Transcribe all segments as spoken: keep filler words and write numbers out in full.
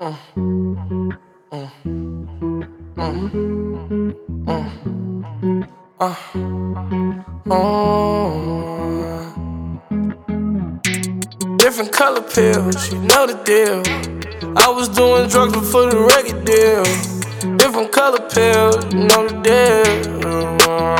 Uh, uh, uh, uh, uh. Different color pills, you know the deal. I was doing drugs before the record deal. Different color pills, you know the deal.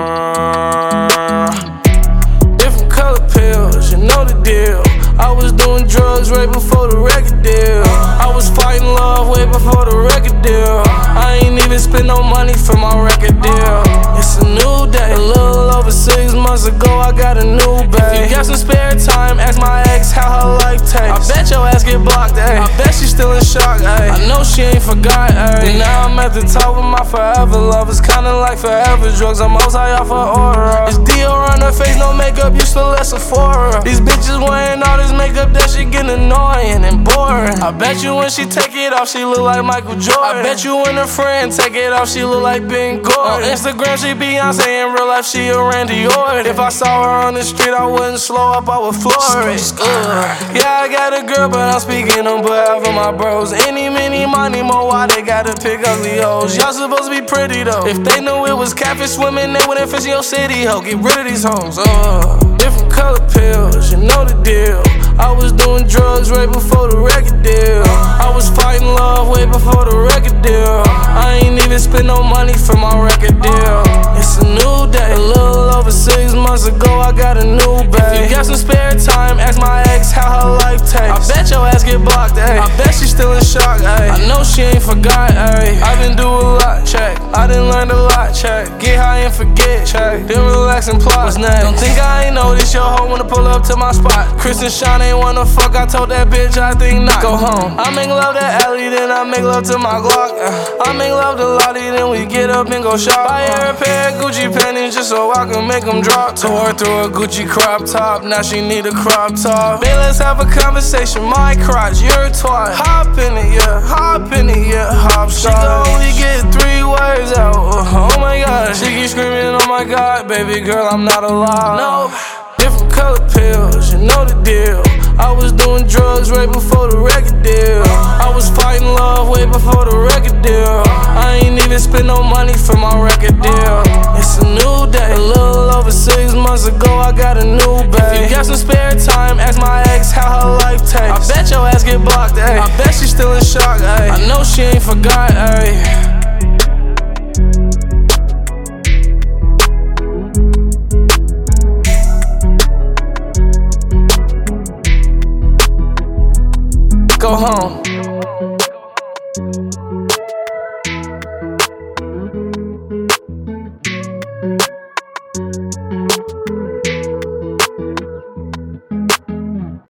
Different color pills, you know the deal. I was doing drugs right before the record deal. I was fighting love way before the record deal. I ain't even spend no money for my record deal. It's a new day. A little over six months ago, I got a new babe. If you got some spare time, ask my ex how her life tastes. I bet your ass get blocked, ayy. I bet she still in shock, ayy. I know she ain't forgot, ayy. Now I'm at the top with my forever love. It's kinda like forever drugs. I'm outside off her aura. It's Dior on her face, no makeup, you still at Sephora. These bitches wearing all this makeup, that shit getting annoying and boring. I bet you when she take it off, she look like Michael Jordan. I bet you when her friend take it off, she look like Ben Gordon. On Instagram, she Beyonce, in real life, she a Randy Orton. If I saw her on the street, I wouldn't slow up, I would floor it. Uh, yeah, I got a girl, but I'm speaking on behalf of my bros. Any, many, money, more, why they gotta pick ugly hoes? Y'all supposed to be pretty though. If they knew it was catfish swimming, they wouldn't fish in your city, ho. Get rid of these hoes. Uh, different color pills, you know the deal. I was doing drugs right before the record deal. I was fighting love way before the record deal. I ain't even spend no money for my record deal. It's a new day. A little over six months ago, I got a new babe. If you got some spare time, ask my ex how her life tastes. I bet your ass get blocked, ayy. I bet she still in shock, ayy. I know she ain't forgot, ayy. I been do a lot, check. I done learned a lot, check. Get high and forget, check. Then relax and plot. What's next? Don't think I ain't noticed your hoe wanna pull up to my spot. Chris and Sean ain't wanna fuck, I told that bitch I think not. Go home. I make love to Ellie, then I make love to my Glock. I make love to Lottie, then we get up and go shop. Buy her a pair of Gucci panties just so I can make them drop. Tore her through a Gucci crop top, now she need a crop top. Babe, let's have a conversation, my crotch, you're a twat. Hop in it, yeah, hop in it, yeah, hop shot. She can only get three words out, oh my god. She keep screaming, oh my god, baby girl, I'm not alive. No, different color pills, you know the deal. I was doing drugs right before the record deal. I was fighting love way before the record deal. I ain't even spend no money for my record deal. It's a new day. A little over six months ago, I got a new babe. If you got some spare time, ask my ex how her life tastes. I bet your ass get blocked, ayy. I bet she still in shock, ayy. I know she ain't forgot, ayy. Go home.